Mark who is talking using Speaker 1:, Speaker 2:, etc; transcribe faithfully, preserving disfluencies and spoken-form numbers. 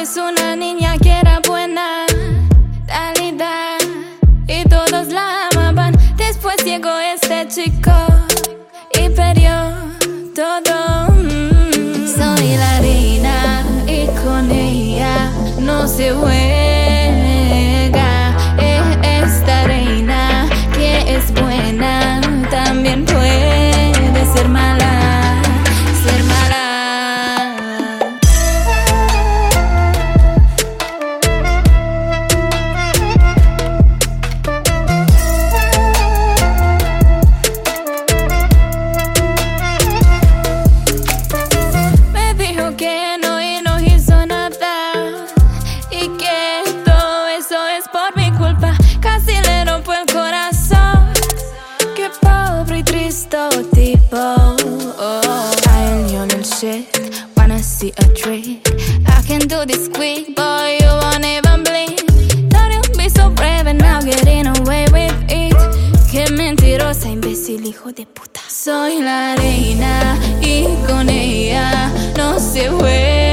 Speaker 1: es una niña que era buena, calidad, y todos la amaban. Después llegó este chico y perdió todo. mm. Soy la reina y con ella no se juega. Es esta reina que es buena, también puede ser mala, ser mala. Me dijo que no y no hizo nada, y que todo eso es por mi culpa. Casi le rompo el corazón. Qué pobre y triste tipo. Oh, I own your shit, wanna see a trick. I can do this quick, boy, you won't even blink. Thought you'd be so brave and now getting away with it. Qué mentirosa, imbécil, hijo de puta. Soy la reina y con ella no se juega.